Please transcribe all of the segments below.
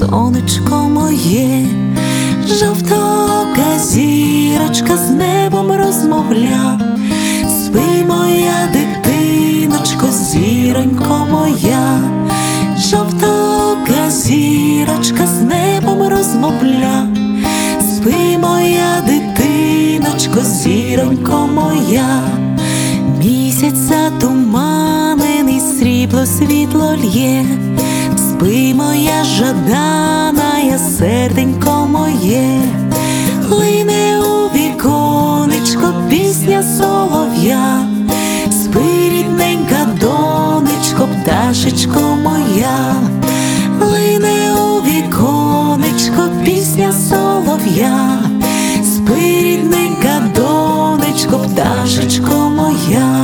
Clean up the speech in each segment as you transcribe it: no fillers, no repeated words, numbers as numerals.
сонечко моє, жовтоока зірочка з небом розмовля. Спи, моя дитиночко, зіронько моя, жовтоока зірочка з небом розмовля. Спи, моя дитиночко, зіронько моя. Місяць затуманений, срібло світло лє. Спи, моя жадана, серденько моє. Лине у віконечко пісня солов'я. Спи, рідненька донечко, пташечко моя. Лине у віконечко пісня солов'я. Спи, рідненька донечко, пташечко моя.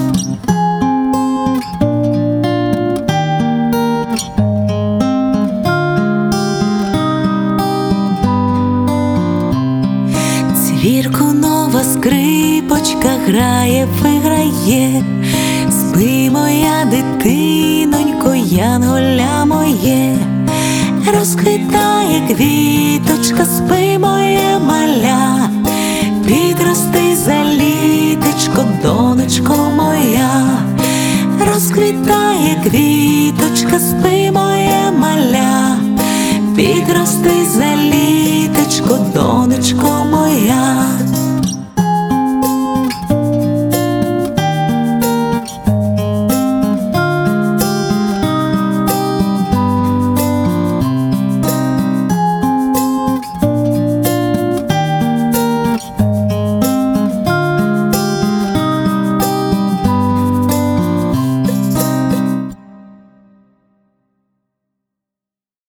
Цвірку нова скрипочка грає, виграє. Спи, моя дитинонько, янголя моє. Розквітає квіточка, спи, моє маля. Підрости за літечко, донечко моя. Розквітає квіточка, спи, моє маля. Підрости за літечко, донечко моя.